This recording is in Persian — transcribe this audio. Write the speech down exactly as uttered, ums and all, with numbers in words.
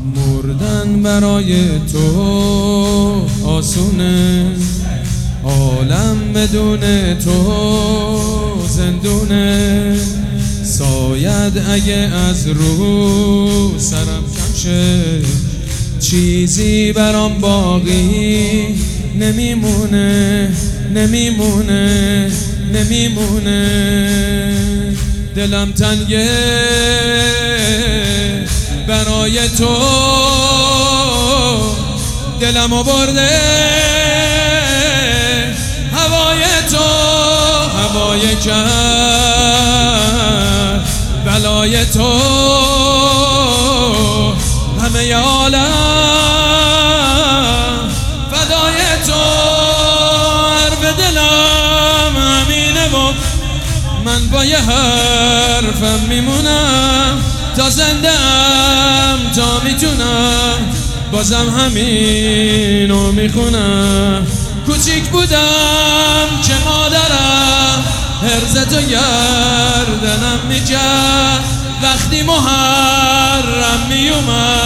مردن برای تو آسونه، عالم بدون تو زندونه. ساید اگه از رو سرم کم شه، چیزی برام باقی نمیمونه، نمیمونه، نمیمونه. دلم تنگه برای تو، دلمو برده هوای تو، هوای کرد بلای تو. همه عالم فدای تو، حرف دلم همینه و من با یه حرفم میمونم تا زنده ام، تا میتونم بازم همینو میخونم. کوچیک بودم که مادرم هرزت و گردنم میکرد، وقتی محرم میومد